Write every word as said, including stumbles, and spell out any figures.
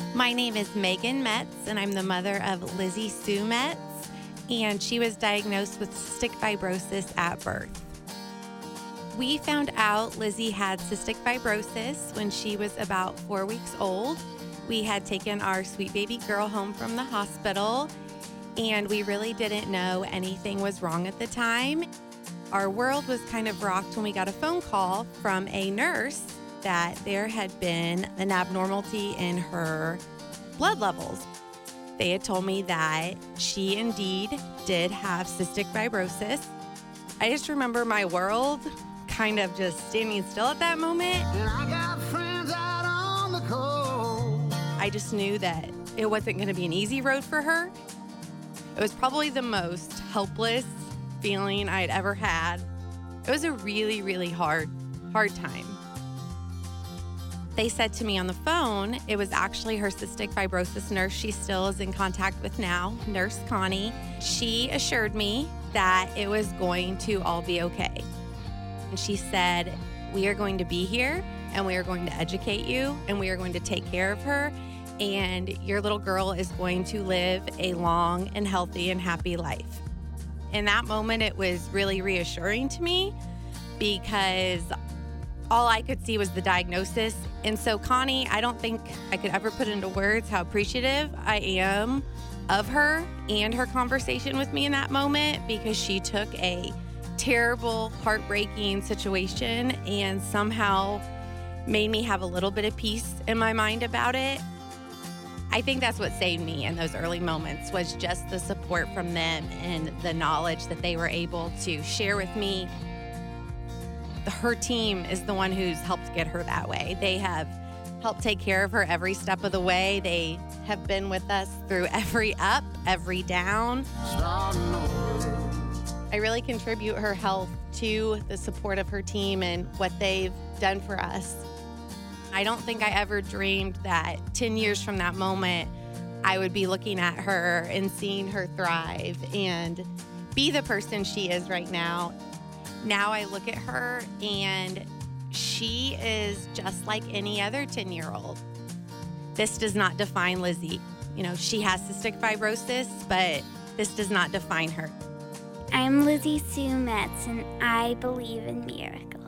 My name is Megan Metz, and I'm the mother of Lizzie Sue Metz, and she was diagnosed with cystic fibrosis at birth. We found out Lizzie had cystic fibrosis when she was about four weeks old. We had taken our sweet baby girl home from the hospital, and we really didn't know anything was wrong at the time. Our world was kind of rocked when we got a phone call from a nurse that there had been an abnormality in her blood levels. They had told me that she indeed did have cystic fibrosis. I just remember my world kind of just standing still at that moment. And I got friends out on the coast. I just knew that it wasn't going to be an easy road for her. It was probably the most helpless feeling I had ever had. It was a really, really hard, hard time. They said to me on the phone, it was actually her cystic fibrosis nurse she still is in contact with now, Nurse Connie. She assured me that it was going to all be okay. And she said, we are going to be here and we are going to educate you and we are going to take care of her. And your little girl is going to live a long and healthy and happy life. In that moment, it was really reassuring to me because all I could see was the diagnosis. And so Connie, I don't think I could ever put into words how appreciative I am of her and her conversation with me in that moment, because she took a terrible, heartbreaking situation and somehow made me have a little bit of peace in my mind about it. I think that's what saved me in those early moments, was just the support from them and the knowledge that they were able to share with me. Her team is the one who's helped get her that way. They have helped take care of her every step of the way. They have been with us through every up, every down. I really contribute her health to the support of her team and what they've done for us. I don't think I ever dreamed that ten years from that moment, I would be looking at her and seeing her thrive and be the person she is right now. Now I look at her and she is just like any other ten-year-old. This does not define Lizzie. You know, she has cystic fibrosis, but this does not define her. I'm Lizzie Sue Metz, and I believe in miracles.